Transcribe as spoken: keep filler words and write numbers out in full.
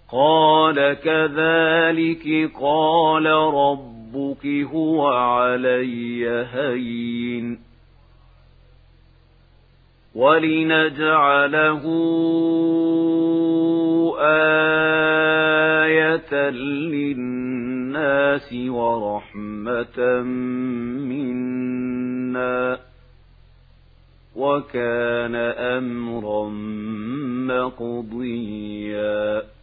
قال كذلك قال ربك هو علي هين ولنجعله آية للناس ورحمة منا وكان أمرا مقضيا